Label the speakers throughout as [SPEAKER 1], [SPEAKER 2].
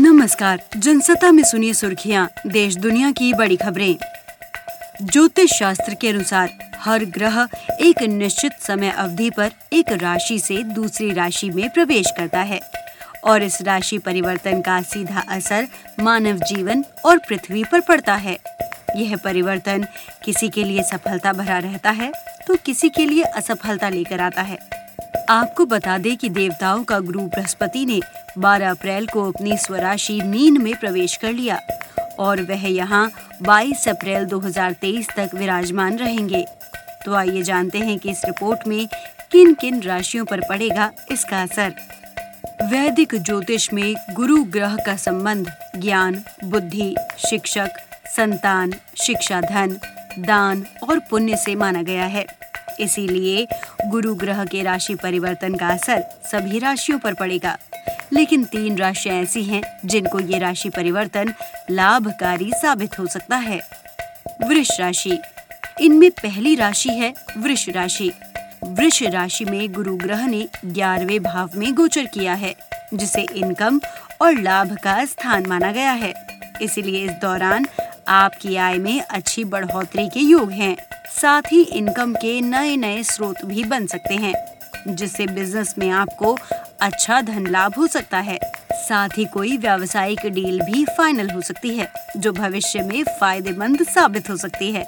[SPEAKER 1] नमस्कार। जनसत्ता में सुनिए सुर्खियां, देश दुनिया की बड़ी खबरें। ज्योतिष शास्त्र के अनुसार हर ग्रह एक निश्चित समय अवधि पर एक राशि से दूसरी राशि में प्रवेश करता है और इस राशि परिवर्तन का सीधा असर मानव जीवन और पृथ्वी पर पड़ता है। यह परिवर्तन किसी के लिए सफलता भरा रहता है तो किसी के लिए असफलता लेकर आता है। आपको बता दें कि देवताओं का गुरु बृहस्पति ने 12 अप्रैल को अपनी स्वराशि मीन में प्रवेश कर लिया और वह यहाँ 22 अप्रैल 2023 तक विराजमान रहेंगे। तो आइए जानते हैं कि इस रिपोर्ट में किन किन राशियों पर पड़ेगा इसका असर। वैदिक ज्योतिष में गुरु ग्रह का संबंध ज्ञान, बुद्धि, शिक्षक, संतान, शिक्षा, धन, दान और पुण्य से माना गया है। इसीलिए गुरु ग्रह के राशि परिवर्तन का असर सभी राशियों पर पड़ेगा, लेकिन 3 राशियां ऐसी हैं जिनको ये राशि परिवर्तन लाभकारी साबित हो सकता है। वृष राशि, इनमें पहली राशि है वृष राशि। वृष राशि में गुरु ग्रह ने 11वें भाव में गोचर किया है, जिसे इनकम और लाभ का स्थान माना गया है। इसीलिए इस दौरान आपकी आय में अच्छी बढ़ोतरी के योग हैं। साथ ही इनकम के नए नए स्रोत भी बन सकते हैं, जिससे बिजनेस में आपको अच्छा धन लाभ हो सकता है। साथ ही कोई व्यावसायिक डील भी फाइनल हो सकती है, जो भविष्य में फायदेमंद साबित हो सकती है।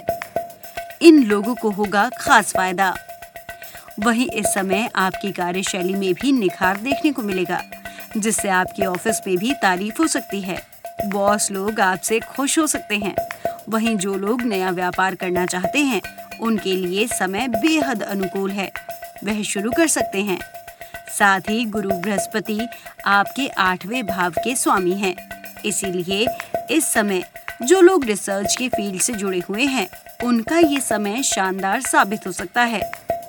[SPEAKER 1] इन लोगों को होगा खास फायदा। वहीं इस समय आपकी कार्यशैली में भी निखार देखने को मिलेगा, जिससे आपकी ऑफिस में भी तारीफ हो सकती है। बॉस लोग आपसे खुश हो सकते हैं। वहीं जो लोग नया व्यापार करना चाहते हैं, उनके लिए समय बेहद अनुकूल है, वह शुरू कर सकते हैं। साथ ही गुरु बृहस्पति आपके 8वें भाव के स्वामी हैं। इसीलिए इस समय जो लोग रिसर्च के फील्ड से जुड़े हुए हैं, उनका ये समय शानदार साबित हो सकता है।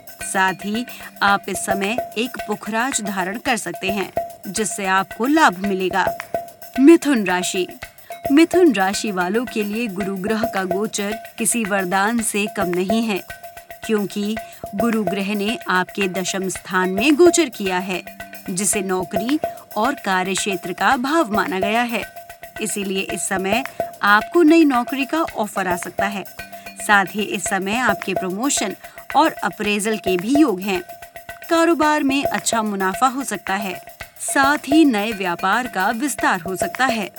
[SPEAKER 1] साथ ही आप इस समय एक पुखराज धारण कर सकते हैं, जिससे आपको लाभ मिलेगा। मिथुन राशि, मिथुन राशि वालों के लिए गुरु ग्रह का गोचर किसी वरदान से कम नहीं है, क्योंकि गुरु ग्रह ने आपके 10वें स्थान में गोचर किया है, जिसे नौकरी और कार्य क्षेत्र का भाव माना गया है। इसीलिए इस समय आपको नई नौकरी का ऑफर आ सकता है। साथ ही इस समय आपके प्रमोशन और अप्रेजल के भी योग हैं। कारोबार में अच्छा मुनाफा हो सकता है। साथ ही नए व्यापार का विस्तार हो सकता है।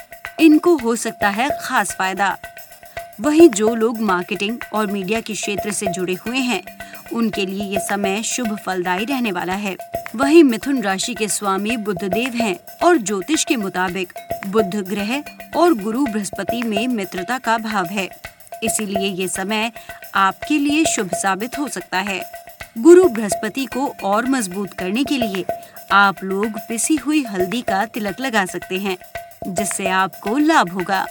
[SPEAKER 1] इनको हो सकता है खास फायदा। वहीं जो लोग मार्केटिंग और मीडिया के क्षेत्र से जुड़े हुए हैं, उनके लिए ये समय शुभ फलदायी रहने वाला है। वहीं मिथुन राशि के स्वामी बुध देव हैं और ज्योतिष के मुताबिक बुध ग्रह और गुरु बृहस्पति में मित्रता का भाव है। इसीलिए ये समय आपके लिए शुभ साबित हो सकता है। गुरु बृहस्पति को और मजबूत करने के लिए आप लोग पिसी हुई हल्दी का तिलक लगा सकते हैं, जिससे आपको लाभ होगा।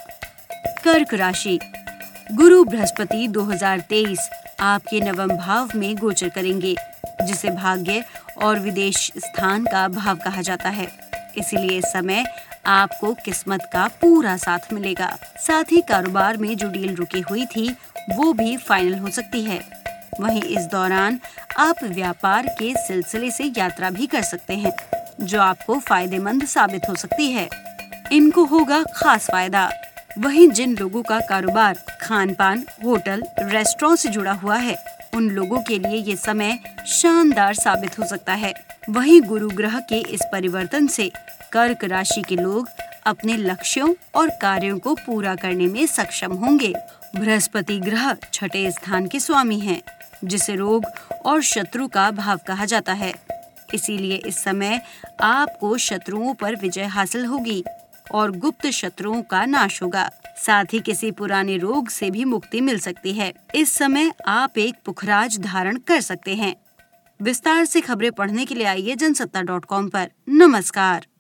[SPEAKER 1] कर्क राशि, गुरु बृहस्पति 2023 आपके 9वें भाव में गोचर करेंगे, जिसे भाग्य और विदेश स्थान का भाव कहा जाता है। इसीलिए इस समय आपको किस्मत का पूरा साथ मिलेगा। साथ ही कारोबार में जो डील रुकी हुई थी, वो भी फाइनल हो सकती है। वहीं इस दौरान आप व्यापार के सिलसिले से यात्रा भी कर सकते हैं, जो आपको फायदेमंद साबित हो सकती है। इनको होगा खास फायदा। वहीं जिन लोगों का कारोबार खान पान, होटल, रेस्टोरेंट से जुड़ा हुआ है, उन लोगों के लिए ये समय शानदार साबित हो सकता है। वहीं गुरु ग्रह के इस परिवर्तन से कर्क राशि के लोग अपने लक्ष्यों और कार्यों को पूरा करने में सक्षम होंगे। बृहस्पति ग्रह 6ठे स्थान के स्वामी हैं, जिसे रोग और शत्रु का भाव कहा जाता है। इसीलिए इस समय आपको शत्रुओं पर विजय हासिल होगी और गुप्त शत्रुओं का नाश होगा। साथ ही किसी पुराने रोग से भी मुक्ति मिल सकती है। इस समय आप एक पुखराज धारण कर सकते हैं। विस्तार से खबरें पढ़ने के लिए आइए जनसत्ता.com पर। नमस्कार।